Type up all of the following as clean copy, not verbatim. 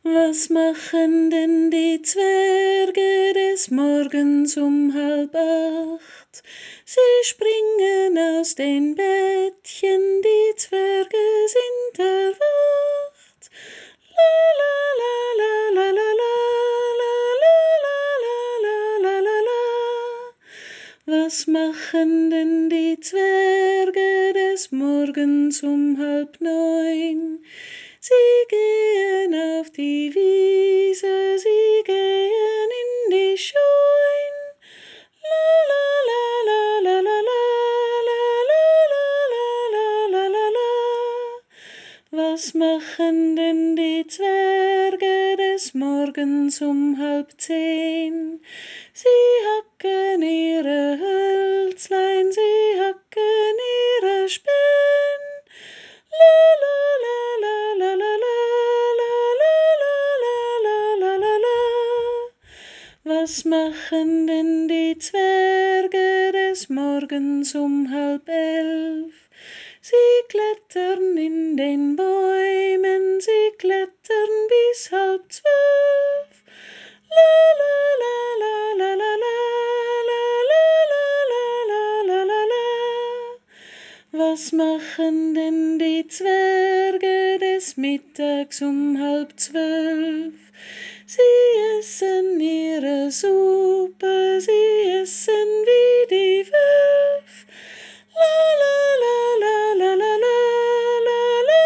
Was machen denn die Zwerge des Morgens um 7:30? Sie springen aus den Bettchen, die Zwerge sind erwacht. La la la la la la la la la la la la. Was machen denn die Zwerge des Morgens um 8:30? Sie gehen auf die Wiese, sie gehen in die Scheun. La la la la la la la la la la la la. Was machen denn die Zwerge des Morgens um 9:30? Sie hacken ihre Hölzlein, sie hacken ihre Späne. La la la la la la la la la la la la. Was machen denn die Zwerge des Morgens um 10:30? Sie klettern in den Bäumen, sie klettern bis 11:30. La la la la la la la la la la la la. Was machen denn die Zwerge des Mittags um 11:30? Sie essen ihre Suppe, sie essen wie die Wölf. La la la la la la la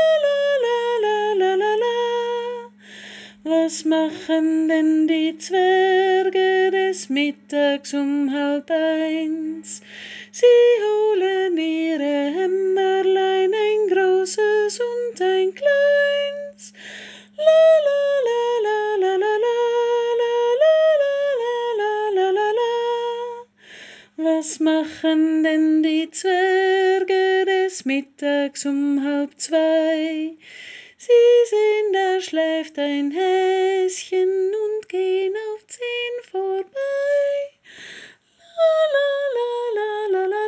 la la la la la. Was machen denn die Zwerge des Mittags um 12:30? Sie holen ihre Hämmerlein, ein großes und ein kleins. La la la la la la la la la la la la. Was machen denn die Zwerge des Mittags um 1:30? Sie sehen, da schläft ein Häschen und gehen auf 10 vorbei. La la la la la la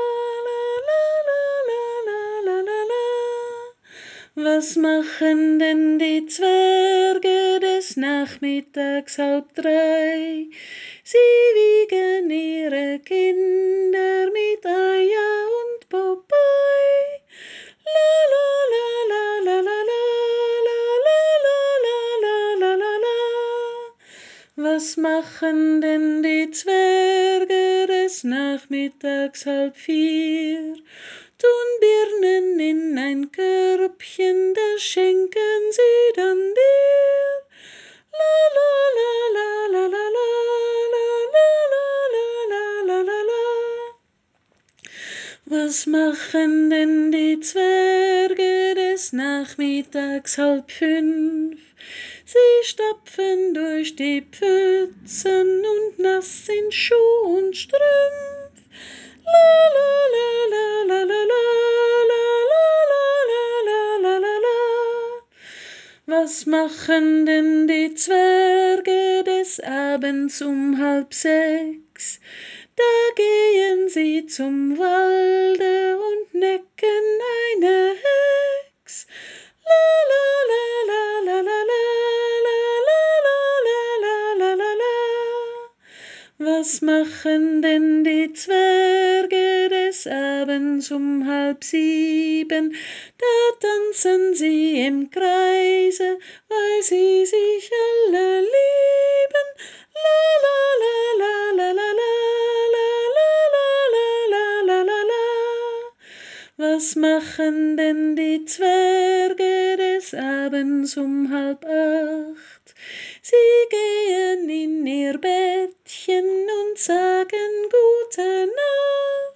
la la la la la. Was machen denn die Zwerge des Nachmittags 2:30? Sie wiegen ihre Kinder mit Aja und Popeye. La la la la la la la la la la la la. Was machen denn die Zwerge des Nachmittags 3:30? Tun Birnen in ein Körbchen, das schenken sie dann dir. La la la la la la la la la la la la. Was machen denn die Zwerge des Nachmittags 4:30? Sie stapfen durch die Pfützen und nass sind Schuh und Strümpf. La la la la la la la la la la la. Was machen denn die Zwerge des Abends um 5:30? Da gehen sie zum Walde und necken eine Hex. La la la la la la la la la la la. Was machen denn die Zwerge des Abends um 6:30? Da tanzen sie im Kreise, weil sie sich alle lieben. La la la la la la la la la la. Was machen denn die Zwerge des Abends um 7:30? Sie gehen in ihr Bettchen und sagen gute Nacht.